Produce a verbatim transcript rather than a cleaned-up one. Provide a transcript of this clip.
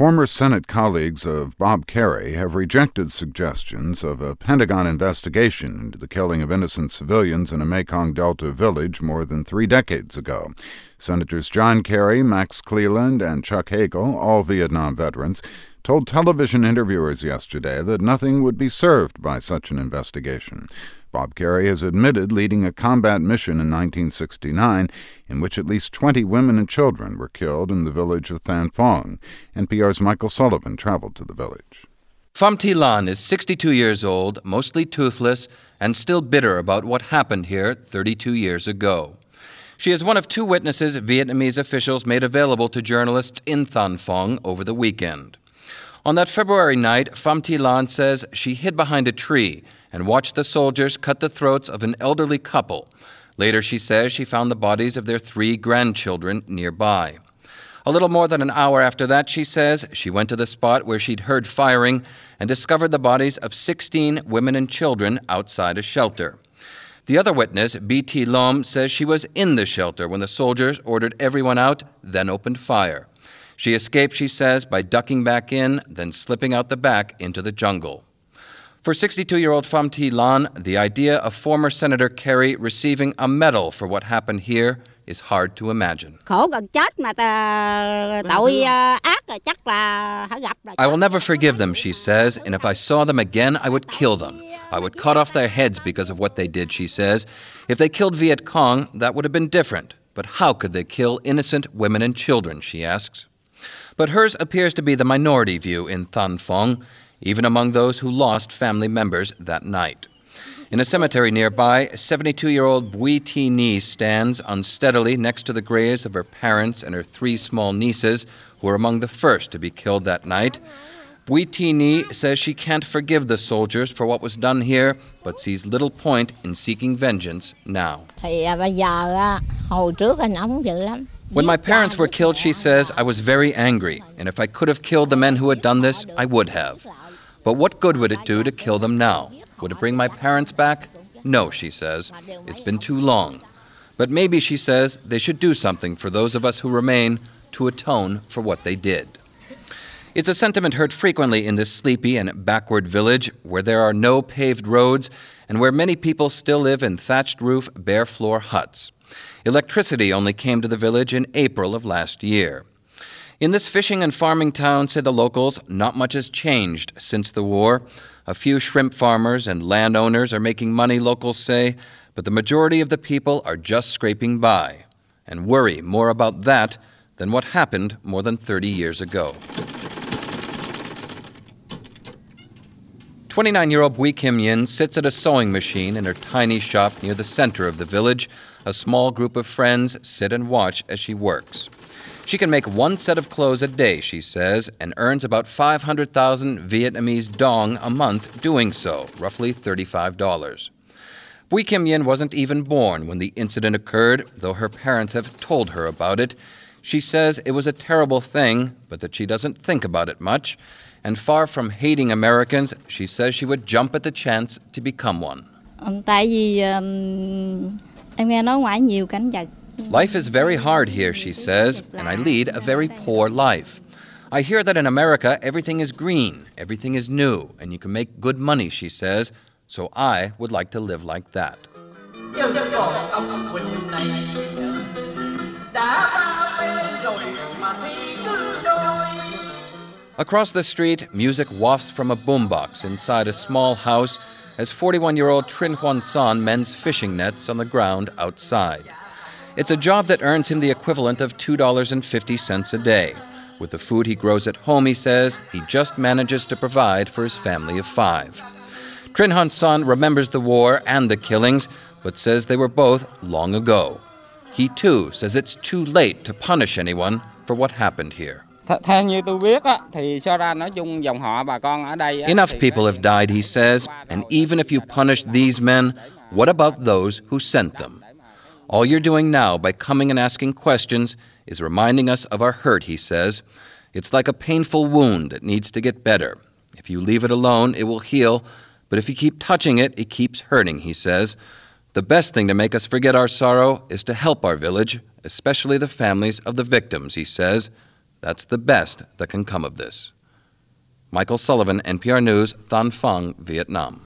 Former Senate colleagues of Bob Kerrey have rejected suggestions of a Pentagon investigation into the killing of innocent civilians in a Mekong Delta village more than three decades ago. Senators John Kerry, Max Cleland, and Chuck Hagel, all Vietnam veterans, told television interviewers yesterday that nothing would be served by such an investigation. Bob Kerrey has admitted leading a combat mission in nineteen sixty-nine in which at least twenty women and children were killed in the village of Than Phong. N P R's Michael Sullivan traveled to the village. Pham Thi Lan is sixty-two years old, mostly toothless, and still bitter about what happened here thirty-two years ago. She is one of two witnesses Vietnamese officials made available to journalists in Than Phong over the weekend. On that February night, Pham Thi Lan says she hid behind a tree and watched the soldiers cut the throats of an elderly couple. Later, she says she found the bodies of their three grandchildren nearby. A little more than an hour after that, she says, she went to the spot where she'd heard firing and discovered the bodies of sixteen women and children outside a shelter. The other witness, B T Lom, says she was in the shelter when the soldiers ordered everyone out, then opened fire. She escaped, she says, by ducking back in, then slipping out the back into the jungle. For sixty-two-year-old Pham Thi Lan, the idea of former Senator Kerrey receiving a medal for what happened here is hard to imagine. I will never forgive them, she says, and if I saw them again, I would kill them. I would cut off their heads because of what they did, she says. If they killed Viet Cong, that would have been different. But how could they kill innocent women and children, she asks. But hers appears to be the minority view in Than Phong, even among those who lost family members that night. In a cemetery nearby, seventy-two-year-old Bui Thi Ni stands unsteadily next to the graves of her parents and her three small nieces, who were among the first to be killed that night. Bui Thi Ni says she can't forgive the soldiers for what was done here, but sees little point in seeking vengeance now. When my parents were killed, she says, I was very angry, and if I could have killed the men who had done this, I would have. But what good would it do to kill them now? Would it bring my parents back? No, she says. It's been too long. But maybe, she says, they should do something for those of us who remain to atone for what they did. It's a sentiment heard frequently in this sleepy and backward village where there are no paved roads and where many people still live in thatched roof, bare floor huts. Electricity only came to the village in April of last year. In this fishing and farming town, say the locals, not much has changed since the war. A few shrimp farmers and landowners are making money, locals say, but the majority of the people are just scraping by and worry more about that than what happened more than thirty years ago. twenty-nine-year-old Bui Kim Yin sits at a sewing machine in her tiny shop near the center of the village. A small group of friends sit and watch as she works. She can make one set of clothes a day, she says, and earns about five hundred thousand Vietnamese dong a month doing so, roughly thirty-five dollars. Bui Kim Yin wasn't even born when the incident occurred, though her parents have told her about it. She says it was a terrible thing, but that she doesn't think about it much. And far from hating Americans, she says she would jump at the chance to become one. Life is very hard here, she says, and I lead a very poor life. I hear that in America everything is green, everything is new, and you can make good money, she says, so I would like to live like that. Across the street, music wafts from a boombox inside a small house as forty-one-year-old Trinh Huan Son mends fishing nets on the ground outside. It's a job that earns him the equivalent of two dollars and fifty cents a day. With the food he grows at home, he says, he just manages to provide for his family of five. Trinh Huan Son remembers the war and the killings, but says they were both long ago. He, too, says it's too late to punish anyone for what happened here. Enough people have died, he says, and even if you punish these men, what about those who sent them? All you're doing now by coming and asking questions is reminding us of our hurt, he says. It's like a painful wound that needs to get better. If you leave it alone, it will heal, but if you keep touching it, it keeps hurting, he says. The best thing to make us forget our sorrow is to help our village, especially the families of the victims, he says. That's the best that can come of this. Michael Sullivan, N P R News, Thanh Phong, Vietnam.